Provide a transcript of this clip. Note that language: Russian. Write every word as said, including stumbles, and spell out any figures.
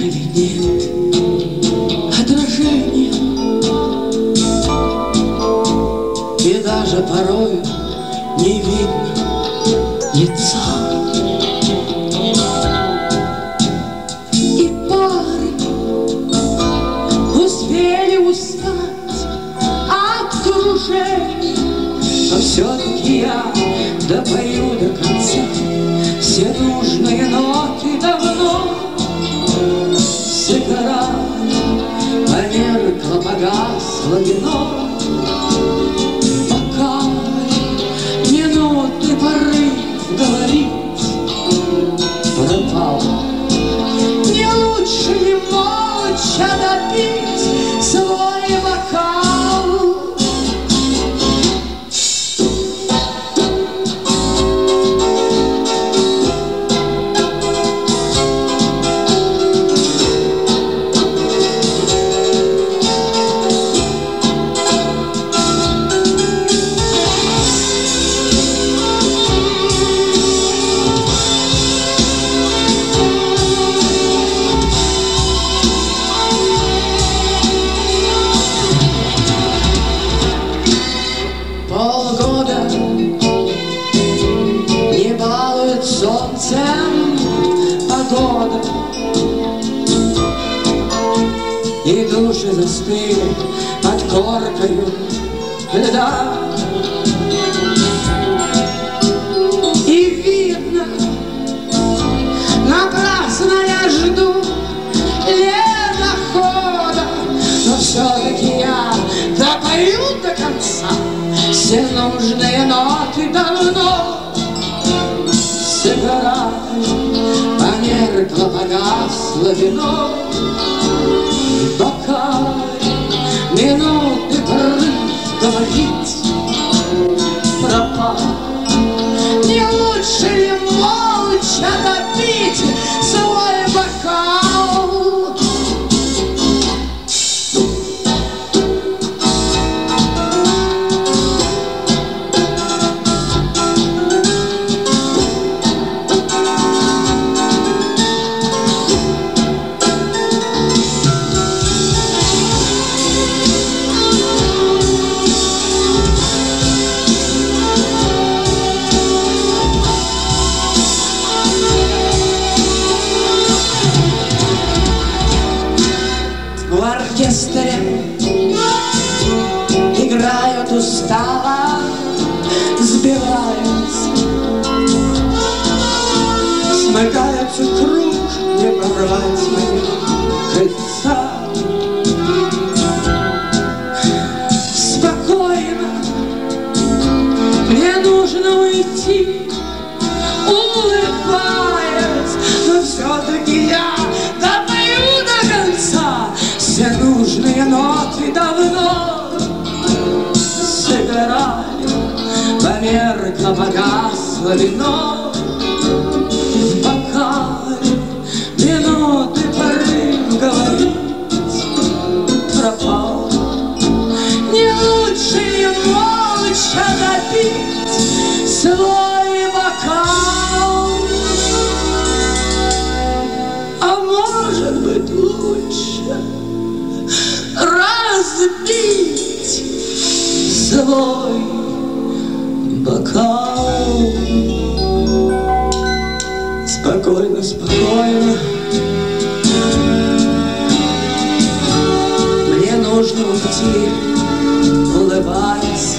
ведь нет отражения, и даже порой не видно лица. И пары успели устать от кружения, но все-таки я допою до конца. Все нужные ноты давно сыграли, померкло, погасло вино. Минуты порыв говорить пропал. Не лучше ли молча допить свой бокал? Полгода не балует солнцем погода, и души застыли под коркою льда. И видно, напрасно я жду ледохода, но все-таки я допою до конца. Все нужные ноты давно сыграли, померкло, погасло вино. В бокале минуты порыв говорить пропал. Не лучше ли молча допить свой бокал? В оркестре играют устало, сбиваются, смыкаются круг, не порвать мои кольца. Спокойно, мне нужно уйти, улыбаясь, но все-таки я допою до конца. Все нужные ноты давно сыграли, померкло, погасло вино. В бокале минуты порыв говорить пропал. Не лучше ли молча допить свой бокал? А может быть лучше разбить свой бокал? Спокойно, спокойно, мне нужно уйти, улыбаясь.